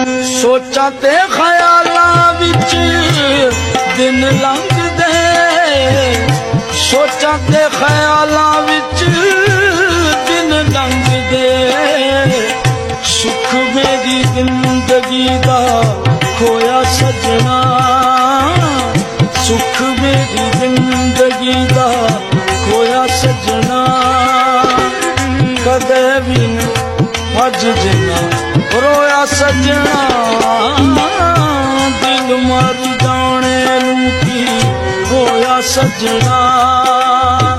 ਸੋਚਾਂ ਤੇ ਖਿਆਲਾਂ ਵਿੱਚ ਦਿਨ ਲੰਘਦੇ, ਸੋਚਾਂ ਤੇ ਖਿਆਲਾਂ ਵਿੱਚ ਦਿਨ ਲੰਘਦੇ, ਸੁੱਖ ਮੇਰੀ ਜ਼ਿੰਦਗੀ ਦਾ ਖੋਇਆ ਸਜਣਾ, ਸੁੱਖ ਮੇਰੀ ਜ਼ਿੰਦਗੀ ਦਾ ਖੋਇਆ ਸਜਣਾ, ਕਦੇ ਵੀ ਨ ਅੱਜ ਜਿੰਨਾ ਰੋਇਆ ਸਜਣਾ, ਦਿਲ ਮਰ ਜਾਣੇ ਨੂੰ ਕੀ ਹੋਇਆ ਸਜਣਾ।